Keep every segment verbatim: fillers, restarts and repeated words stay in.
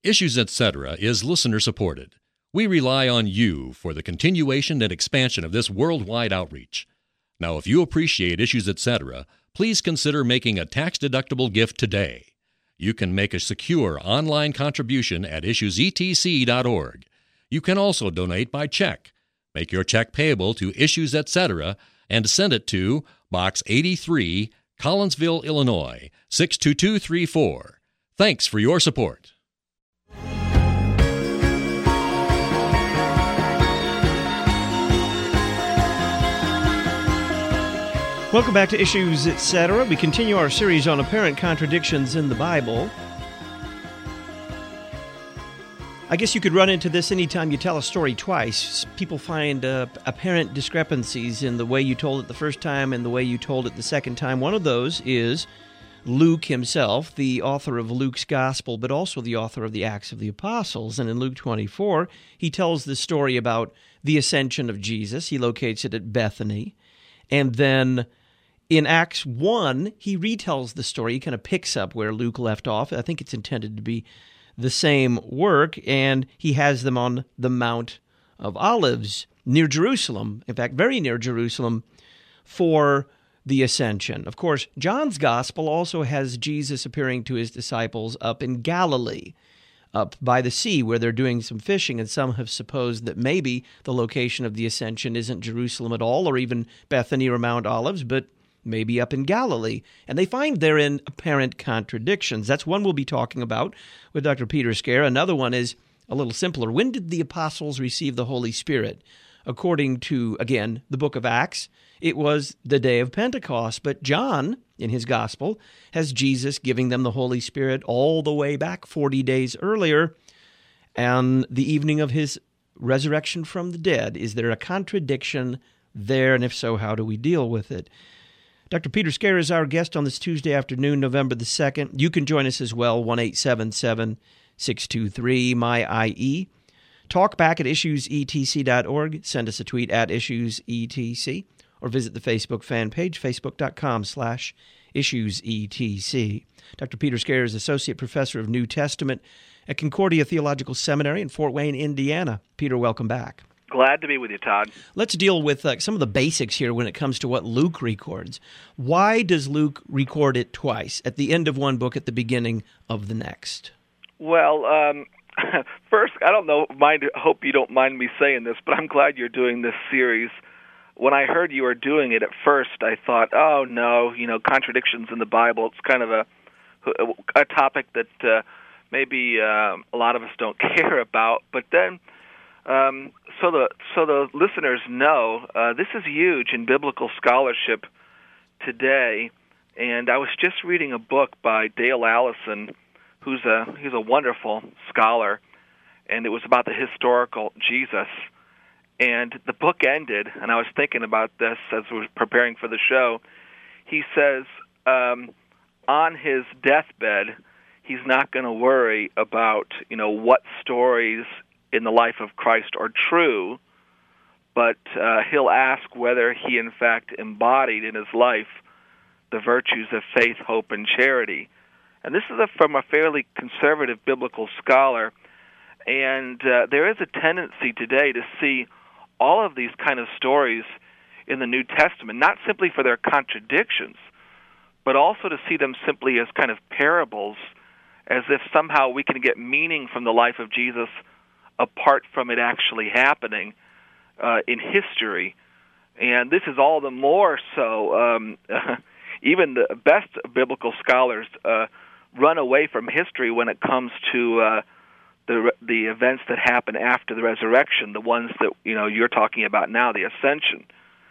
Issues, et cetera is listener-supported. We rely on you for the continuation and expansion of this worldwide outreach. Now, if you appreciate Issues, et cetera, please consider making a tax-deductible gift today. You can make a secure online contribution at issues e t c dot org. You can also donate by check. Make your check payable to Issues, et cetera, and send it to Box eighty-three, Collinsville, Illinois, six two two three four. Thanks for your support. Welcome back to Issues, et cetera. We continue our series on apparent contradictions in the Bible. I guess you could run into this anytime you tell a story twice. People find uh, apparent discrepancies in the way you told it the first time and the way you told it the second time. One of those is Luke himself, the author of Luke's Gospel, but also the author of the Acts of the Apostles. And in Luke twenty-four, he tells the story about the ascension of Jesus. He locates it at Bethany. And then in Acts one, he retells the story. He kind of picks up where Luke left off. I think it's intended to be the same work, and he has them on the Mount of Olives near Jerusalem, in fact, very near Jerusalem, for the ascension. Of course, John's Gospel also has Jesus appearing to his disciples up in Galilee, up by the sea where they're doing some fishing, and some have supposed that maybe the location of the ascension isn't Jerusalem at all, or even Bethany or Mount Olives, but maybe up in Galilee. And they find therein apparent contradictions. That's one we'll be talking about with Doctor Peter Scare. Another one is a little simpler. When did the apostles receive the Holy Spirit? According to, again, the book of Acts, it was the day of Pentecost. But John, in his gospel, has Jesus giving them the Holy Spirit all the way back forty days earlier, and the evening of his resurrection from the dead. Is there a contradiction there? And if so, how do we deal with it? Doctor Peter Scare is our guest on this Tuesday afternoon, November the second. You can join us as well, one eight seven seven, six two three, M Y I E. Talk back at issues e t c dot org. Send us a tweet at issues e t c, or visit the Facebook fan page, facebook.com slash issuesetc. Doctor Peter Scare is Associate Professor of New Testament at Concordia Theological Seminary in Fort Wayne, Indiana. Peter, welcome back. Glad to be with you, Todd. Let's deal with uh, some of the basics here when it comes to what Luke records. Why does Luke record it twice, at the end of one book, at the beginning of the next? Well, um, first, I don't know, mind, hope you don't mind me saying this, but I'm glad you're doing this series. When I heard you were doing it at first, I thought, oh, no, you know, contradictions in the Bible. It's kind of a, a topic that uh, maybe uh, a lot of us don't care about. But then, um, so the so the listeners know, uh, this is huge in biblical scholarship today. And I was just reading a book by Dale Allison, who's a he's a wonderful scholar, and it was about the historical Jesus. And the book ended, and I was thinking about this as we were preparing for the show. He says um, on his deathbed, he's not going to worry about, you know, what stories in the life of Christ are true, but uh, he'll ask whether he, in fact, embodied in his life the virtues of faith, hope, and charity. And this is a, from a fairly conservative biblical scholar, and uh, there is a tendency today to see all of these kind of stories in the New Testament, not simply for their contradictions, but also to see them simply as kind of parables, as if somehow we can get meaning from the life of Jesus apart from it actually happening uh, in history. And this is all the more so, um, even the best biblical scholars uh, run away from history when it comes to uh, the the events that happen after the resurrection, the ones that, you know, you're talking about now, the ascension.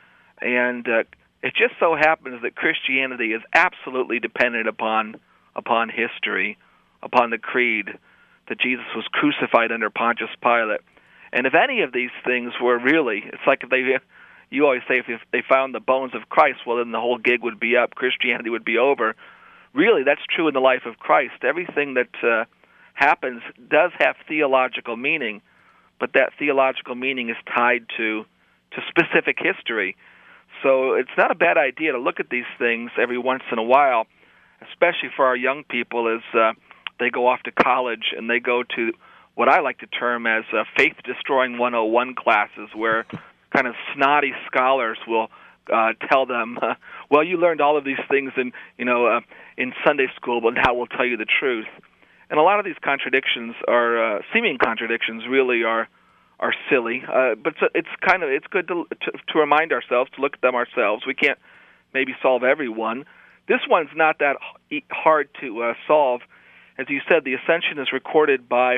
And uh, it just so happens that Christianity is absolutely dependent upon upon history, upon the creed that Jesus was crucified under Pontius Pilate. And if any of these things were really, it's like if they, you always say, if they found the bones of Christ, well, then the whole gig would be up, Christianity would be over. Really, that's true in the life of Christ. Everything that uh, happens does have theological meaning, but that theological meaning is tied to to specific history. So it's not a bad idea to look at these things every once in a while, especially for our young people, as uh, they go off to college and they go to what I like to term as uh, faith-destroying one oh one classes, where kind of snotty scholars will uh, tell them, uh, well, you learned all of these things in, you know, uh, in Sunday school, but now we'll tell you the truth. And a lot of these contradictions are, uh, seeming contradictions really are are silly, uh, but it's, it's kind of, it's good to, to to remind ourselves, to look at them ourselves. We can't maybe solve every one. This one's not that hard to uh, solve. As you said, the Ascension is recorded by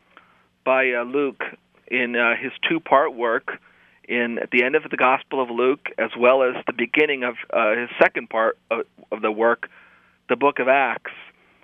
by uh, Luke in uh, his two-part work, in at the end of the Gospel of Luke, as well as the beginning of uh, his second part of, of the work, the Book of Acts.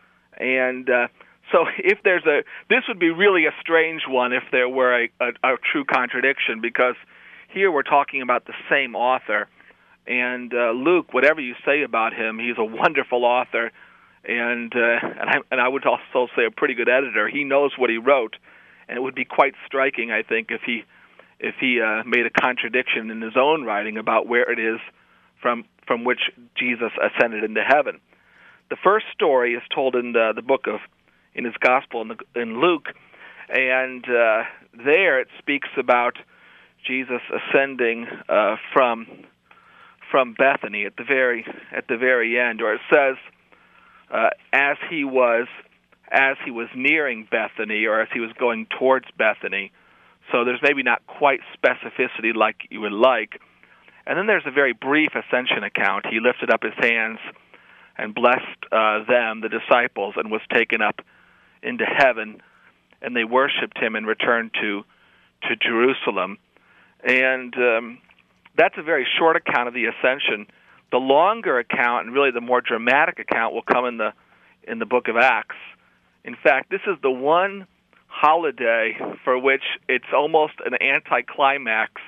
And uh, so, if there's a, this would be really a strange one if there were a, a, a true contradiction, because here we're talking about the same author. And uh, Luke, whatever you say about him, he's a wonderful author, and uh, and, I, and I would also say a pretty good editor. He knows what he wrote, and it would be quite striking, I think, if he if he uh, made a contradiction in his own writing about where it is from from which Jesus ascended into heaven. The first story is told in the, the book of in his gospel in, the, in Luke, and uh, there it speaks about Jesus ascending uh, from. from Bethany at the very at the very end, or it says uh, as he was as he was nearing Bethany, or as he was going towards Bethany. So there's maybe not quite specificity like you would like. And then there's a very brief ascension account. He lifted up his hands and blessed uh, them, the disciples, and was taken up into heaven. And they worshipped him and returned to to Jerusalem. And um, that's a very short account of the ascension. The longer account, and really the more dramatic account, will come in the in the book of Acts. In fact, this is the one holiday for which it's almost an anticlimax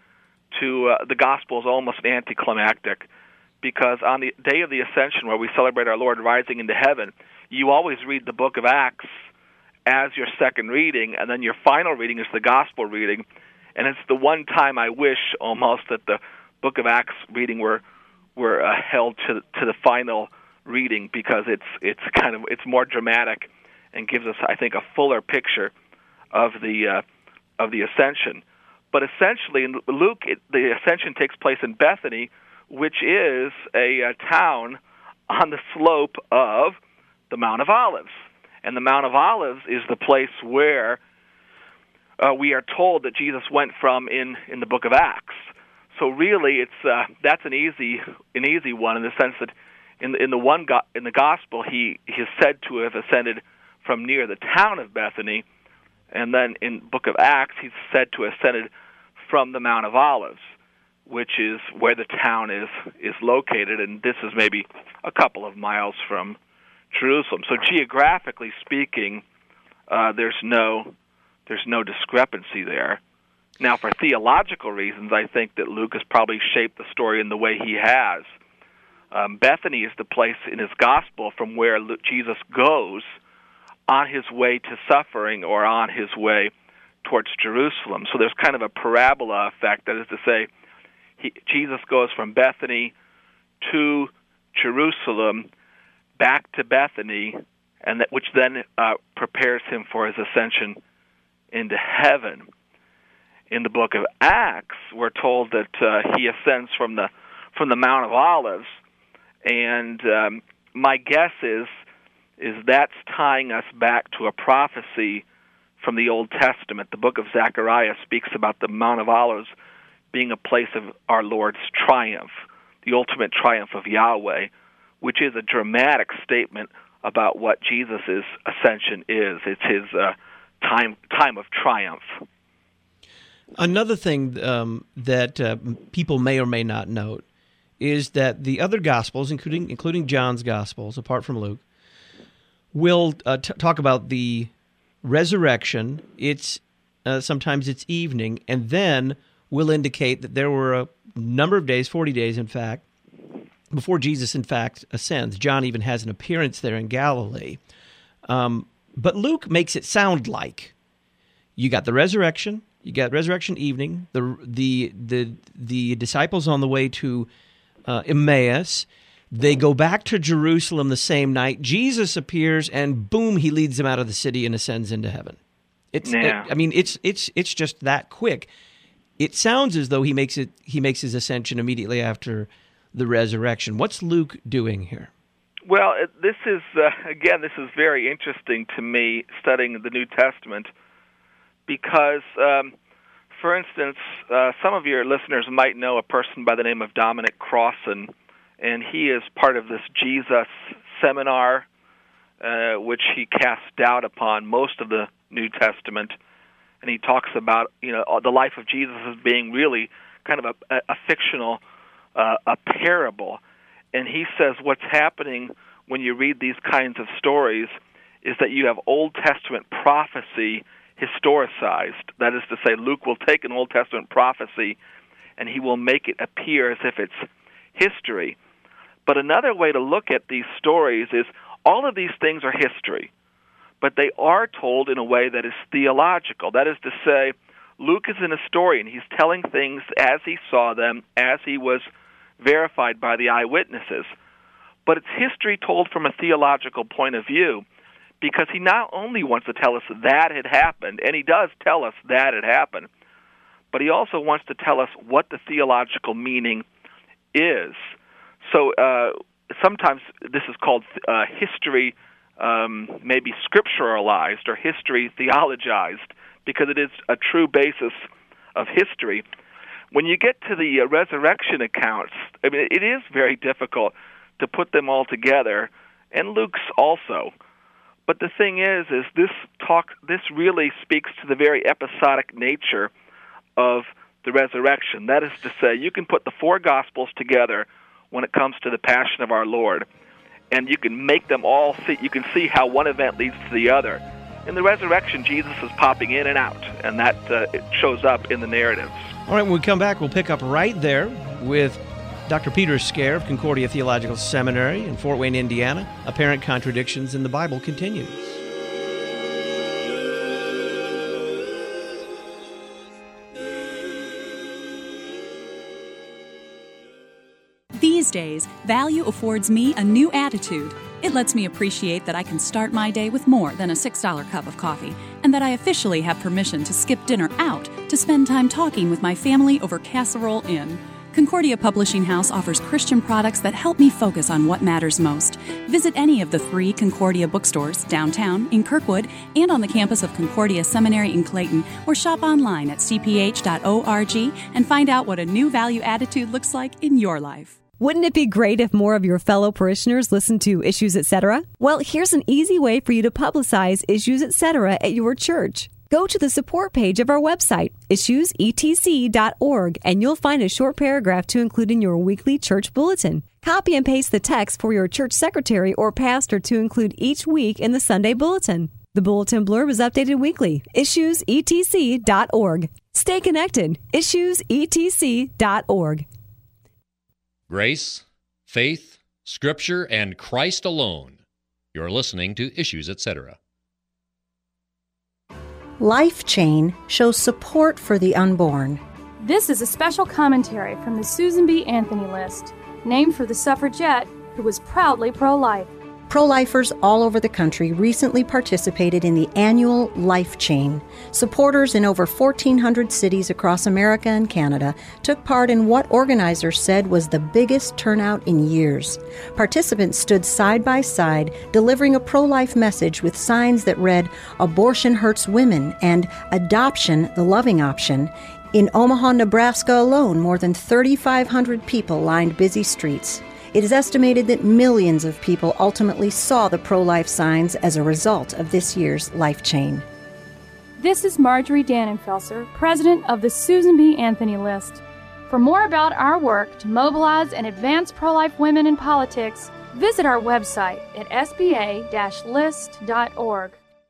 to uh, the gospel is almost anticlimactic, because on the day of the ascension, where we celebrate our Lord rising into heaven, you always read the book of Acts as your second reading, and then your final reading is the gospel reading. And it's the one time I wish almost that the book of Acts reading were were uh, held to to the final reading, because it's it's kind of it's more dramatic and gives us, I think, a fuller picture of the uh, of the ascension. But essentially, in Luke, it, the ascension takes place in Bethany, which is a, a town on the slope of the Mount of Olives, and the Mount of Olives is the place where Uh, we are told that Jesus went from in, in the book of Acts. So really, it's uh, that's an easy an easy one, in the sense that in in the one go- in the gospel he, he is said to have ascended from near the town of Bethany, and then in book of Acts he's said to have ascended from the Mount of Olives, which is where the town is is located, and this is maybe a couple of miles from Jerusalem. So geographically speaking, uh, there's no There's no discrepancy there. Now, for theological reasons, I think that Luke has probably shaped the story in the way he has. Um, Bethany is the place in his gospel from where Jesus goes on his way to suffering, or on his way towards Jerusalem. So there's kind of a parabola effect. That is to say, he, Jesus goes from Bethany to Jerusalem, back to Bethany, and that, which then uh, prepares him for his ascension into heaven. In the book of Acts, we're told that uh, he ascends from the from the Mount of Olives, and um, my guess is is that's tying us back to a prophecy from the Old Testament. The book of Zechariah speaks about the Mount of Olives being a place of our Lord's triumph, the ultimate triumph of Yahweh, which is a dramatic statement about what Jesus' ascension is. It's his uh, time time of triumph. Another thing um, that uh, people may or may not note is that the other Gospels, including including John's Gospels, apart from Luke, will uh, t- talk about the resurrection. It's uh, sometimes it's evening, and then will indicate that there were a number of days, forty days, in fact, before Jesus, in fact, ascends. John even has an appearance there in Galilee. Um, But Luke makes it sound like you got the resurrection, you got resurrection evening, the the the the disciples on the way to uh, Emmaus. They go back to Jerusalem the same night. Jesus appears, and boom, he leads them out of the city and ascends into heaven. It's, yeah. it, I mean, it's it's it's just that quick. It sounds as though he makes it he makes his ascension immediately after the resurrection. What's Luke doing here? Well, it, this is uh, again, this is very interesting to me studying the New Testament because, um, for instance, uh, some of your listeners might know a person by the name of Dominic Crossan. And he is part of this Jesus seminar, uh, which he casts doubt upon most of the New Testament. And he talks about, you know, the life of Jesus as being really kind of a, a fictional, uh, a parable. And he says what's happening when you read these kinds of stories is that you have Old Testament prophecy historicized. That is to say, Luke will take an Old Testament prophecy and he will make it appear as if it's history. But another way to look at these stories is all of these things are history, but they are told in a way that is theological. That is to say, Luke is an historian. He's telling things as he saw them, as he was verified by the eyewitnesses. But it's history told from a theological point of view because he not only wants to tell us that had happened, and he does tell us that had happened, but he also wants to tell us what the theological meaning is. So uh, sometimes this is called uh, history, um, maybe scripturalized or history theologized, because it is a true basis of history. When you get to the uh, resurrection accounts, I mean, it is very difficult to put them all together, and Luke's also. But the thing is, is this talk, this really speaks to the very episodic nature of the resurrection. That is to say, you can put the four Gospels together when it comes to the passion of our Lord, and you can make them all see, you can see how one event leads to the other. In the resurrection, Jesus is popping in and out, and that uh, it shows up in the narratives. All right, when we come back, we'll pick up right there with Doctor Peter Scaer of Concordia Theological Seminary in Fort Wayne, Indiana. Apparent Contradictions in the Bible continues. These days, value affords me a new attitude. It lets me appreciate that I can start my day with more than a six dollar cup of coffee, and that I officially have permission to skip dinner out to spend time talking with my family over Casserole Inn. Concordia Publishing House offers Christian products that help me focus on what matters most. Visit any of the three Concordia bookstores downtown, in Kirkwood, and on the campus of Concordia Seminary in Clayton, or shop online at c p h dot org and find out what a new value attitude looks like in your life. Wouldn't it be great if more of your fellow parishioners listened to Issues Etc.? Well, here's an easy way for you to publicize Issues Etc. at your church. Go to the support page of our website, issues e t c dot org, and you'll find a short paragraph to include in your weekly church bulletin. Copy and paste the text for your church secretary or pastor to include each week in the Sunday bulletin. The bulletin blurb is updated weekly. issues e t c dot org. Stay connected. issues e t c dot org. Grace, faith, Scripture, and Christ alone. You're listening to Issues Etc. Life Chain shows support for the unborn. This is a special commentary from the Susan B. Anthony list, named for the suffragette who was proudly pro-life. Pro-lifers all over the country recently participated in the annual Life Chain. Supporters in over fourteen hundred cities across America and Canada took part in what organizers said was the biggest turnout in years. Participants stood side by side, delivering a pro-life message with signs that read, "Abortion hurts women," and "Adoption, the loving option." In Omaha, Nebraska alone, more than thirty-five hundred people lined busy streets. It is estimated that millions of people ultimately saw the pro-life signs as a result of this year's Life Chain. This is Marjorie Dannenfelser, president of the Susan B. Anthony list. For more about our work to mobilize and advance pro-life women in politics, visit our website at s b a dash list dot org.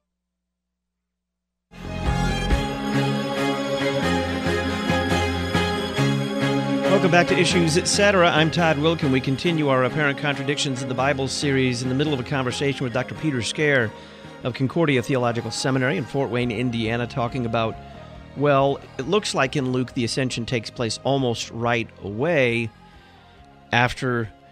Welcome back to Issues Etc. I'm Todd Wilkin. We continue our Apparent Contradictions in the Bible series in the middle of a conversation with Doctor Peter Scaer of Concordia Theological Seminary in Fort Wayne, Indiana, talking about, well, it looks like in Luke the ascension takes place almost right away after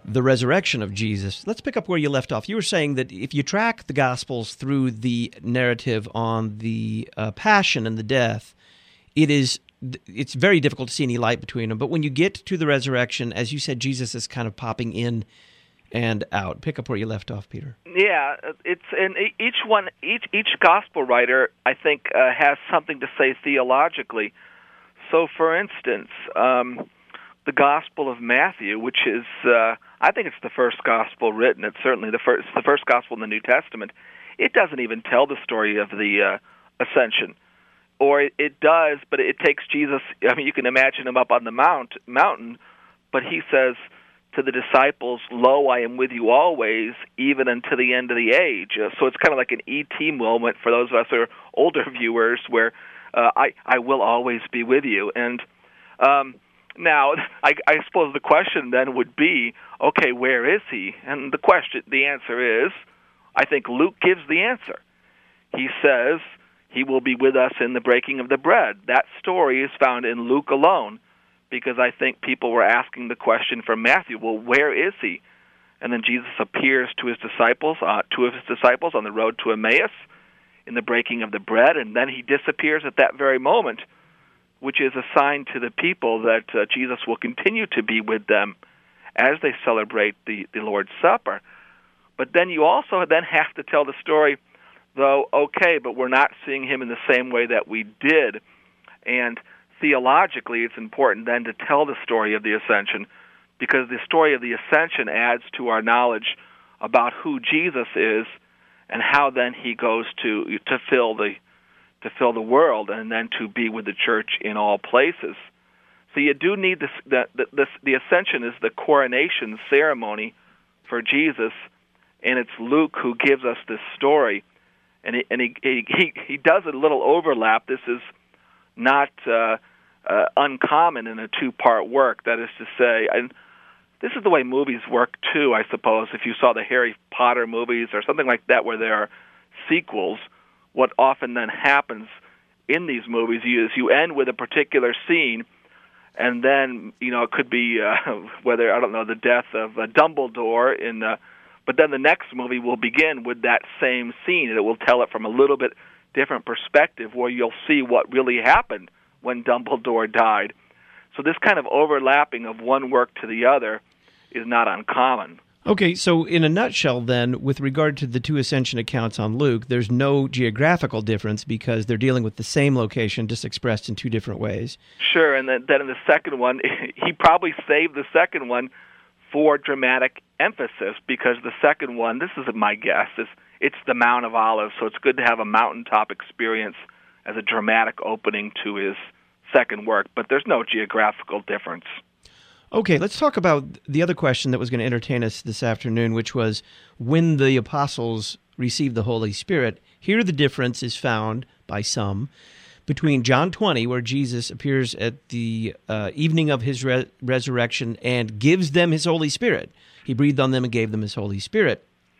the resurrection of Jesus. Let's pick up where you left off. You were saying that if you track the Gospels through the narrative on the uh, passion and the death, it is it's very difficult to see any light between them. But when you get to the resurrection, as you said, Jesus is kind of popping in and out. Pick up where you left off, Peter. Yeah, it's and each one, each each gospel writer, I think, uh, has something to say theologically. So, for instance, um, the Gospel of Matthew, which is, uh, I think it's the first gospel written. It's certainly the first, the first gospel in the New Testament. It doesn't even tell the story of the uh, ascension. Or it, it does, but it takes Jesus. I mean, you can imagine him up on the mount mountain, but he says to the disciples, "Lo, I am with you always, even unto the end of the age." Uh, so it's kind of like an E T moment for those of us who are older viewers, where uh, I I will always be with you. And um, now, I, I suppose the question then would be, okay, where is he? And the question, the answer is, I think Luke gives the answer. He says, he will be with us in the breaking of the bread. That story is found in Luke alone, because I think people were asking the question from Matthew, well, where is he? And then Jesus appears to his disciples, uh, two of his disciples on the road to Emmaus in the breaking of the bread, and then he disappears at that very moment, which is a sign to the people that uh, Jesus will continue to be with them as they celebrate the, the Lord's Supper. But then you also then have to tell the story, though, okay, but we're not seeing him in the same way that we did. And theologically, it's important then to tell the story of the ascension, because the story of the ascension adds to our knowledge about who Jesus is and how then he goes to to fill the to fill the world and then to be with the church in all places. So you do need this. The the, the, the ascension is the coronation ceremony for Jesus, and it's Luke who gives us this story. And he, and he, he he does a little overlap. This is not uh, uh, uncommon in a two-part work. That is to say, and this is the way movies work too, I suppose. If you saw the Harry Potter movies or something like that, where there are sequels, what often then happens in these movies is you end with a particular scene, and then you know it could be uh, whether I don't know the death of uh, Dumbledore in. Uh, But then the next movie will begin with that same scene, and it will tell it from a little bit different perspective, where you'll see what really happened when Dumbledore died. So this kind of overlapping of one work to the other is not uncommon. Okay, so in a nutshell then, with regard to the two ascension accounts on Luke, there's no geographical difference because they're dealing with the same location, just expressed in two different ways. Sure, and then, then in the second one, he probably saved the second one for dramatic emphasis, because the second one, this is my guess, is it's the Mount of Olives, so it's good to have a mountaintop experience as a dramatic opening to his second work, but there's no geographical difference. Okay, let's talk about the other question that was going to entertain us this afternoon, which was when the apostles received the Holy Spirit. Here the difference is found by some between John twenty, where Jesus appears at the uh, evening of his re- resurrection and gives them his Holy Spirit. He breathed on them and gave them his Holy Spirit.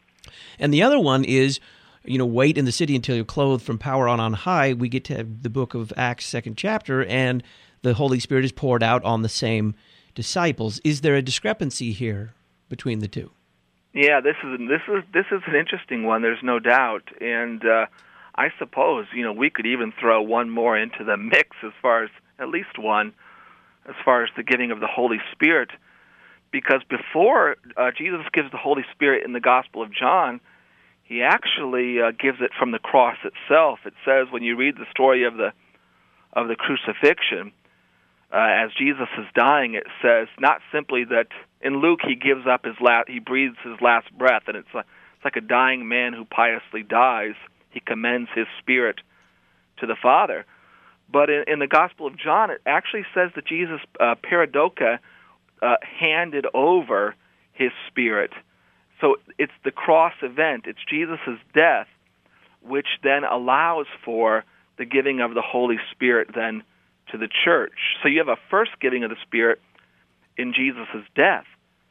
And the other one is, you know, wait in the city until you're clothed from power on on high. We get to the book of Acts, second chapter, and the Holy Spirit is poured out on the same disciples. Is there a discrepancy here between the two? Yeah, this is this is this is an interesting one. There's no doubt, and uh, I suppose you know we could even throw one more into the mix, as far as at least one, as far as the giving of the Holy Spirit, because before uh, Jesus gives the Holy Spirit in the Gospel of John, he actually uh, gives it from the cross itself. It says when you read the story of the of the crucifixion, uh, as Jesus is dying, it says not simply that in Luke he gives up his last, he breathes his last breath, and it's like, it's like a dying man who piously dies. He commends his spirit to the Father. But in, in the Gospel of John, it actually says that Jesus, uh, peridoka, uh, handed over his spirit. So it's the cross event. It's Jesus' death, which then allows for the giving of the Holy Spirit then to the church. So you have a first giving of the Spirit in Jesus' death.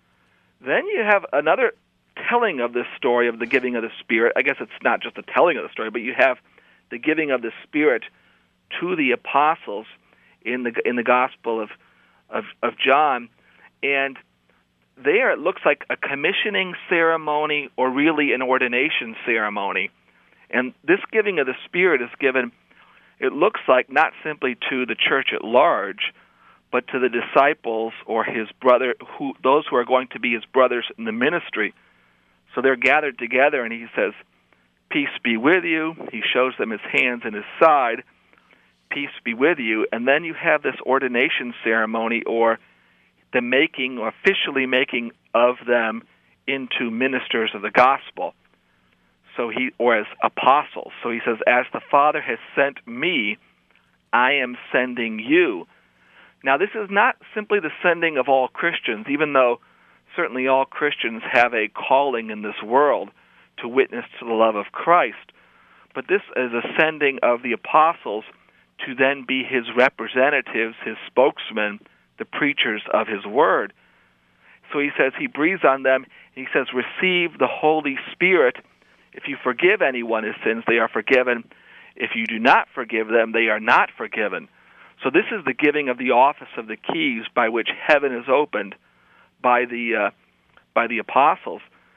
Then you have another telling of this story of the giving of the Spirit. I guess it's not just a telling of the story, but you have the giving of the Spirit to the apostles in the in the Gospel of of, of John. And there it looks like a commissioning ceremony or really an ordination ceremony. And this giving of the Spirit is given, it looks like, not simply to the church at large, but to the disciples or his brother, who those who are going to be his brothers in the ministry. So they're gathered together, and he says, "Peace be with you." He shows them his hands and his side. Peace be with you. And then you have this ordination ceremony, or the making, or officially making of them into ministers of the gospel. So he, or as apostles. So he says, "As the Father has sent me, I am sending you." Now, this is not simply the sending of all Christians, even though certainly all Christians have a calling in this world to witness to the love of Christ. But this is a sending of the apostles to then be his representatives, his spokesmen, the preachers of his word. So he says he breathes on them, and he says, "Receive the Holy Spirit. If you forgive anyone his sins, they are forgiven. If you do not forgive them, they are not forgiven." So this is the giving of the office of the keys by which heaven is opened by the uh, by the apostles.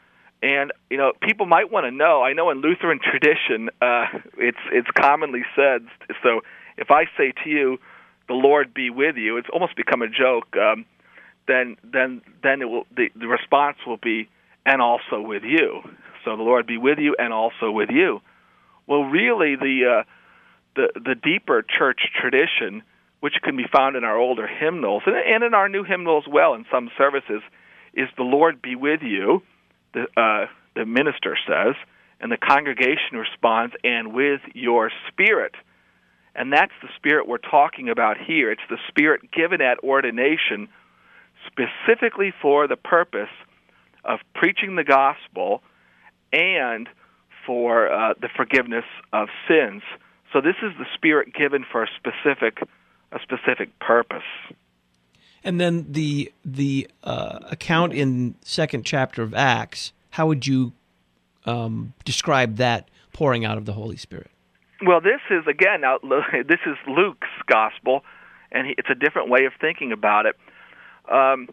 And you know, people might want to know. I know in Lutheran tradition, uh, it's it's commonly said. So if I say to you, "The Lord be with you," it's almost become a joke. Um, then then then it will the, the response will be, "And also with you." So the Lord be with you, and also with you. Well, really, the uh, the the deeper church tradition, which can be found in our older hymnals and, and in our new hymnal as well in some services, is "The Lord be with you," the, uh, the minister says, and the congregation responds, "And with your spirit." And that's the Spirit we're talking about here. It's the Spirit given at ordination specifically for the purpose of preaching the gospel and for uh, the forgiveness of sins. So this is the Spirit given for a specific a specific purpose. And then the the uh, account in second chapter of Acts, how would you um, describe that pouring out of the Holy Spirit? Well, this is, again, now, this is Luke's gospel, and it's a different way of thinking about it. Um,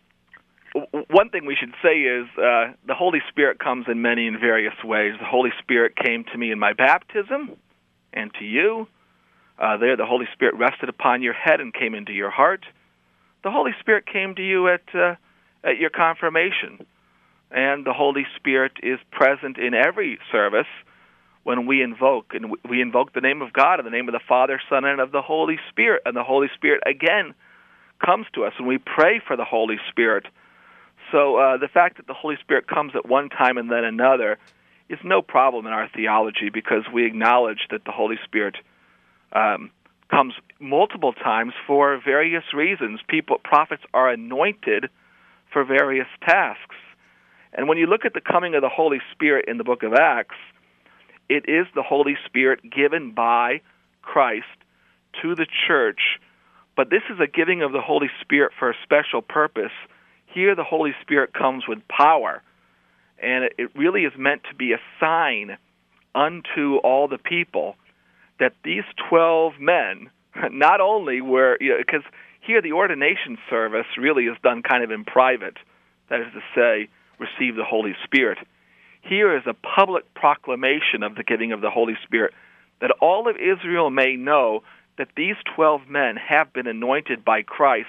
one thing we should say is uh, the Holy Spirit comes in many and various ways. The Holy Spirit came to me in my baptism, and to you. Uh, there, the Holy Spirit rested upon your head and came into your heart. The Holy Spirit came to you at uh, at your confirmation, and the Holy Spirit is present in every service when we invoke, and we invoke the name of God in the name of the Father, Son, and of the Holy Spirit. And the Holy Spirit, again, comes to us, and we pray for the Holy Spirit. So uh, the fact that the Holy Spirit comes at one time and then another is no problem in our theology, because we acknowledge that the Holy Spirit um, comes multiple times for various reasons. People, prophets are anointed for various tasks. And when you look at the coming of the Holy Spirit in the book of Acts, it is the Holy Spirit given by Christ to the church, but this is a giving of the Holy Spirit for a special purpose. Here the Holy Spirit comes with power, and it really is meant to be a sign unto all the people that these twelve men not only were, you know, because here the ordination service really is done kind of in private, that is to say, receive the Holy Spirit. Here is a public proclamation of the giving of the Holy Spirit, that all of Israel may know that these twelve men have been anointed by Christ.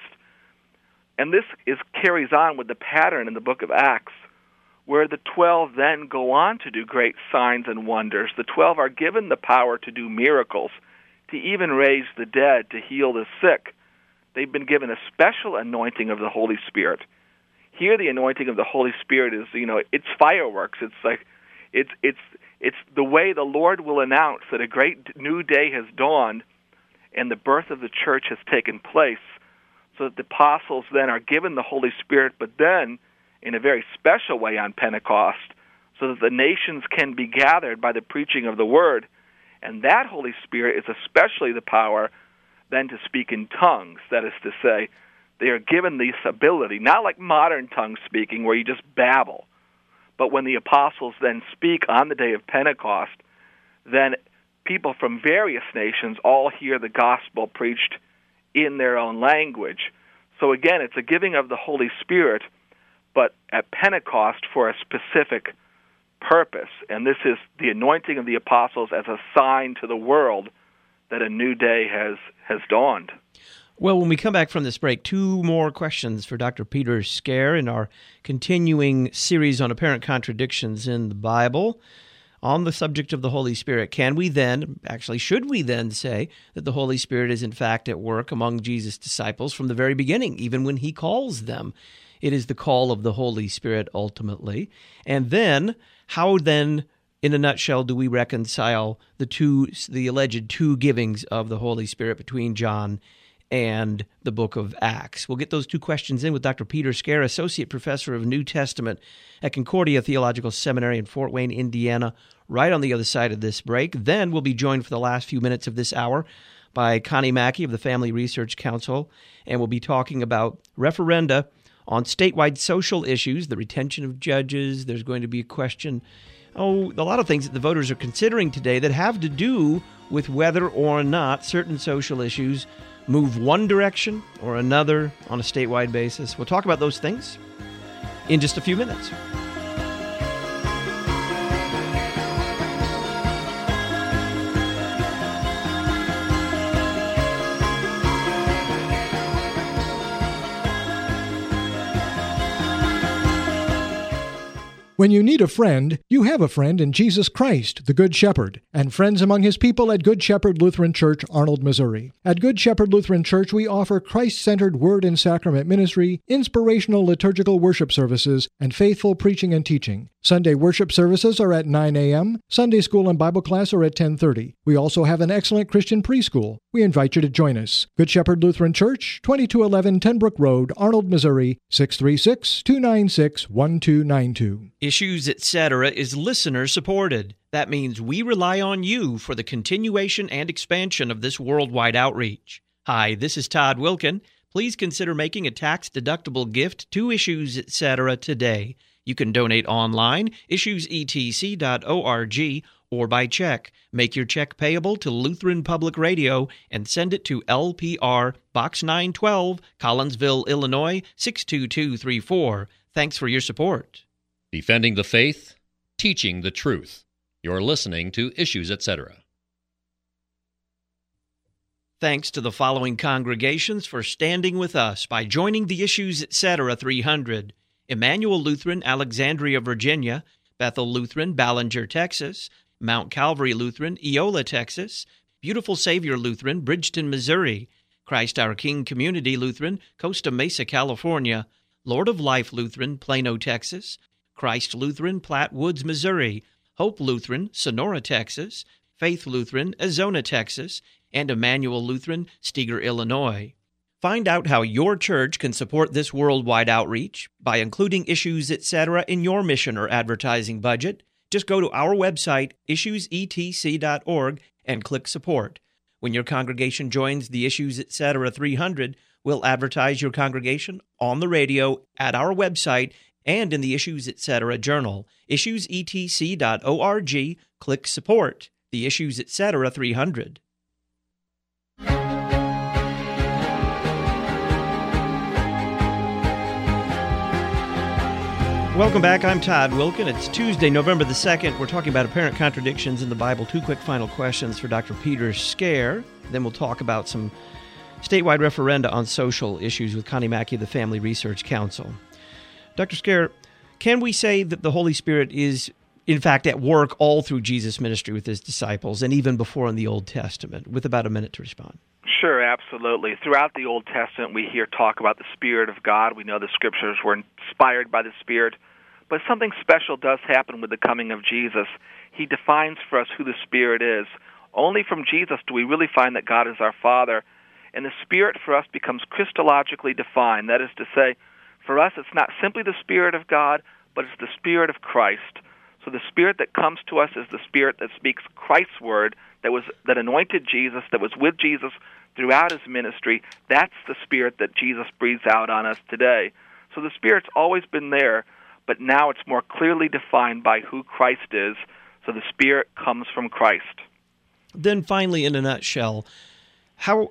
And this is carries on with the pattern in the book of Acts, where the twelve then go on to do great signs and wonders. The twelve are given the power to do miracles, to even raise the dead, to heal the sick. They've been given a special anointing of the Holy Spirit. Here, the anointing of the Holy Spirit is, you know, it's fireworks. It's like, it's it's it's the way the Lord will announce that a great new day has dawned, and the birth of the church has taken place, so that the apostles then are given the Holy Spirit, but then in a very special way on Pentecost, so that the nations can be gathered by the preaching of the Word. And that Holy Spirit is especially the power then to speak in tongues, that is to say, they are given this ability, not like modern tongue speaking where you just babble, but when the apostles then speak on the day of Pentecost, then people from various nations all hear the gospel preached in their own language. So again, it's a giving of the Holy Spirit, but at Pentecost for a specific purpose. And this is the anointing of the apostles as a sign to the world that a new day has, has dawned. Well, when we come back from this break, two more questions for Doctor Peter Scaer in our continuing series on apparent contradictions in the Bible on the subject of the Holy Spirit. Can we then, actually, should we then say that the Holy Spirit is in fact at work among Jesus' disciples from the very beginning, even when he calls them? It is the call of the Holy Spirit ultimately. And then, how then, in a nutshell, do we reconcile the two, the alleged two givings of the Holy Spirit between John and the book of Acts? We'll get those two questions in with Doctor Peter Scaer, Associate Professor of New Testament at Concordia Theological Seminary in Fort Wayne, Indiana, right on the other side of this break. Then we'll be joined for the last few minutes of this hour by Connie Mackey of the Family Research Council, and we'll be talking about referenda on statewide social issues, the retention of judges. There's going to be a question, oh, a lot of things that the voters are considering today that have to do with whether or not certain social issues move one direction or another on a statewide basis. We'll talk about those things in just a few minutes. When you need a friend, you have a friend in Jesus Christ, the Good Shepherd, and friends among his people at Good Shepherd Lutheran Church, Arnold, Missouri. At Good Shepherd Lutheran Church, we offer Christ-centered word and sacrament ministry, inspirational liturgical worship services, and faithful preaching and teaching. Sunday worship services are at nine a.m., Sunday school and Bible class are at ten thirty. We also have an excellent Christian preschool. We invite you to join us. Good Shepherd Lutheran Church, twenty-two eleven Ten Brook Road, Arnold, Missouri, six three six, two nine six, one two nine two. Issues, et cetera is listener-supported. That means we rely on you for the continuation and expansion of this worldwide outreach. Hi, this is Todd Wilkin. Please consider making a tax-deductible gift to Issues, et cetera today. You can donate online, issues e t c dot org, or by check. Make your check payable to Lutheran Public Radio and send it to L P R, Box nine twelve, Collinsville, Illinois, six two two three four. Thanks for your support. Defending the faith, teaching the truth. You're listening to Issues, et cetera. Thanks to the following congregations for standing with us by joining the Issues, et cetera three hundred. Emmanuel Lutheran, Alexandria, Virginia; Bethel Lutheran, Ballinger, Texas; Mount Calvary Lutheran, Eola, Texas; Beautiful Savior Lutheran, Bridgeton, Missouri; Christ Our King Community Lutheran, Costa Mesa, California; Lord of Life Lutheran, Plano, Texas; Christ Lutheran, Platte Woods, Missouri; Hope Lutheran, Sonora, Texas; Faith Lutheran, Azona, Texas; and Emmanuel Lutheran, Steger, Illinois. Find out how your church can support this worldwide outreach by including Issues, et cetera in your mission or advertising budget. Just go to our website, issues e t c dot org, and click Support. When your congregation joins the Issues, et cetera three hundred, we'll advertise your congregation on the radio, at our website, and in the Issues, et cetera journal. issues e t c dot org, click Support. The Issues, et cetera three hundred. Welcome back. I'm Todd Wilkin. It's Tuesday, November the second. We're talking about apparent contradictions in the Bible. Two quick final questions for Doctor Peter Scaer. Then we'll talk about some statewide referenda on social issues with Connie Mackey of the Family Research Council. Doctor Scaer, can we say that the Holy Spirit is, in fact, at work all through Jesus' ministry with his disciples and even before in the Old Testament? With about a minute to respond. Sure, absolutely. Throughout the Old Testament, we hear talk about the Spirit of God. We know the Scriptures were inspired by the Spirit. But something special does happen with the coming of Jesus. He defines for us who the Spirit is. Only from Jesus do we really find that God is our Father. And the Spirit for us becomes Christologically defined. That is to say, for us it's not simply the Spirit of God, but it's the Spirit of Christ. So the Spirit that comes to us is the Spirit that speaks Christ's word, that was that anointed Jesus, that was with Jesus throughout his ministry. That's the Spirit that Jesus breathes out on us today. So the Spirit's always been there, but now it's more clearly defined by who Christ is. So the Spirit comes from Christ. Then finally, in a nutshell, how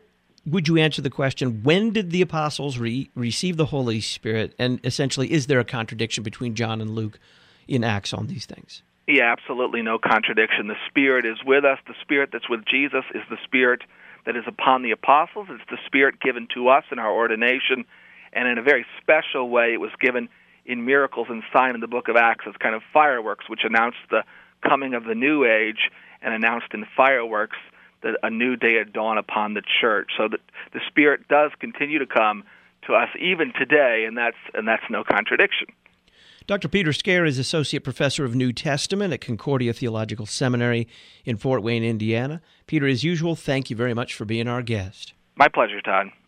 would you answer the question, when did the apostles re- receive the Holy Spirit? And essentially, is there a contradiction between John and Luke in Acts on these things? Yeah, absolutely no contradiction. The Spirit is with us. The Spirit that's with Jesus is the Spirit that is upon the apostles. It's the Spirit given to us in our ordination. And in a very special way, it was given in miracles and sign in the book of Acts as kind of fireworks, which announced the coming of the new age and announced in fireworks that a new day had dawned upon the church. So that the Spirit does continue to come to us even today, and that's and that's no contradiction. Doctor Peter Scaer is Associate Professor of New Testament at Concordia Theological Seminary in Fort Wayne, Indiana. Peter, as usual, thank you very much for being our guest. My pleasure, Todd.